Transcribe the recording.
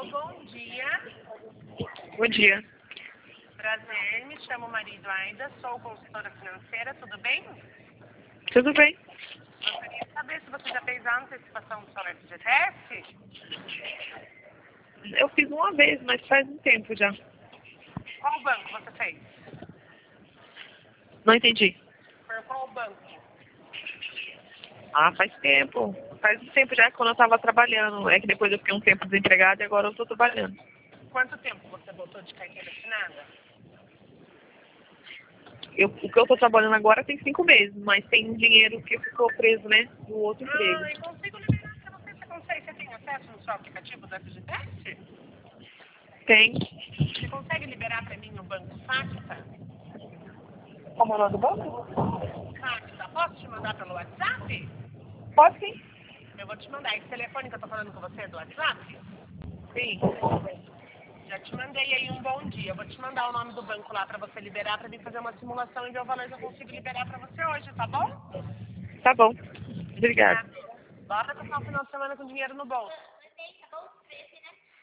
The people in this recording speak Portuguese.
Alô, bom dia. Bom dia. Prazer, me chamo Marido Aida, sou consultora financeira, tudo bem? Tudo bem? Eu queria saber se você já fez a antecipação do seu FGTS? Eu fiz uma vez, mas faz um tempo já. Qual banco você fez? Não entendi. Por qual banco? Ah, faz tempo. Faz um tempo já quando eu estava trabalhando. É que depois eu fiquei um tempo desempregada e agora eu estou trabalhando. Quanto tempo você voltou de carteira assinada? O que eu estou trabalhando agora tem 5 meses, mas tem um dinheiro que ficou preso, né? Do outro emprego. Eu consigo liberar para você. Você tem acesso no seu aplicativo do FGTS? Tem. Você consegue liberar para mim no banco Facta? Como é o nome do banco? Facta, posso te mandar pelo WhatsApp? Pode sim. Eu vou te mandar. Esse telefone que eu tô falando com você é do WhatsApp? Sim. Já te mandei aí um bom dia. Eu vou te mandar o nome do banco lá pra você liberar, pra mim fazer uma simulação e ver o valor que eu consigo liberar pra você hoje, tá bom? Tá bom. Obrigada. Bora passar o final de semana com dinheiro no bolso.